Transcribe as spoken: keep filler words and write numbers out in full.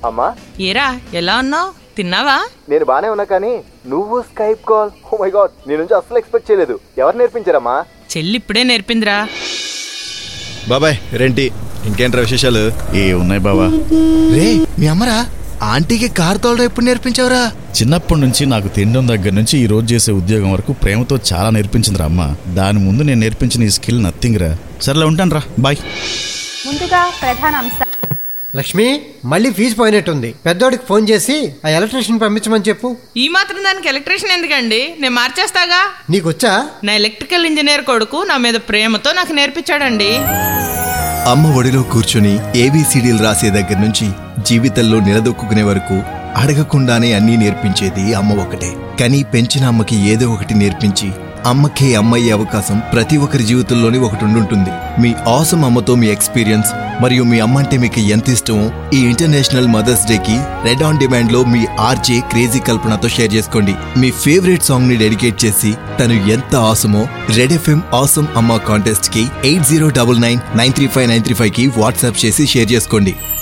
అమ్మా ఏరా ఎలా ఉన్నావు? తిన్నావా? నేను బానే ఉన్నా కానీ నువ్వు Skype call, oh my god, నీ నుంచి అస్సలు ఎక్స్పెక్ట్ చేయలేదు. ఎవరు నేర్పించారమ్మా? చెల్లి ఇప్పుడే నేర్పిందిరా. బాబాయ్ రెంటి ఇంకేంట్రా విశేషాలు? ఏ ఉన్నాయి బావా. రే మీ అమ్మరా ఆంటీకి కారు తోలడం ఎప్పుడు నేర్పించావురా? చిన్నప్పటి నుంచి నాకు తినడం దగ్గర నుంచి ఈ రోజు చేసే ఉద్యోగం వరకు ప్రేమతో చాలా నేర్పించిందిరా అమ్మ. దాని ముందు నేను నేర్పించిన ఈ స్కిల్ నథింగ్ రా. సరేలా ఉంటాను రా, బాయ్. ముందుగా ప్రధాన అంశం. లక్ష్మి, మళ్ళీ ఫీజు పోయినట్టుంది. పెద్దోడికి ఫోన్ చేసి ఆ ఎలక్ట్రీషియన్ పంపించమని చెప్పు. ఈ మాత్రం దానికి ఎలక్ట్రీషియన్ ఎందుకండి? నేను మార్చేస్తాగా. నీకొచ్చా? నా ఎలక్ట్రికల్ ఇంజనీర్ కొడుకు నా మీద ప్రేమతో నాకు నేర్పించాడండి. అమ్మ ఒడిలో కూర్చుని ఏబిసిడీలు రాసే దగ్గర నుంచి జీవితంలో నిలదొక్కునే వరకు అడగకుండానే అన్నీ నేర్పించేది అమ్మ ఒకటే. కానీ పెంచిన అమ్మకి ఏదో ఒకటి నేర్పించి అమ్మకే అమ్మయ్యే అవకాశం ప్రతి ఒక్కరి జీవితంలోని ఒకటి ఉండుంటుంది. మీ ఆసమ్ అమ్మతో మీ ఎక్స్పీరియన్స్ మరియు మీ అమ్మ అంటే మీకు ఎంత ఇష్టమో ఈ ఇంటర్నేషనల్ మదర్స్ డేకి రెడ్ ఆన్ డిమాండ్ లో మీ ఆర్జే క్రేజీ కల్పనతో షేర్ చేసుకోండి. మీ ఫేవరెట్ సాంగ్ ని డెడికేట్ చేసి తను ఎంత ఆసమో రెడ్ ఎఫ్ఎం ఆసమ్ అమ్మ కాంటెస్ట్ కి eight zero double nine nine three five nine three five కి వాట్సాప్ చేసి షేర్ చేసుకోండి.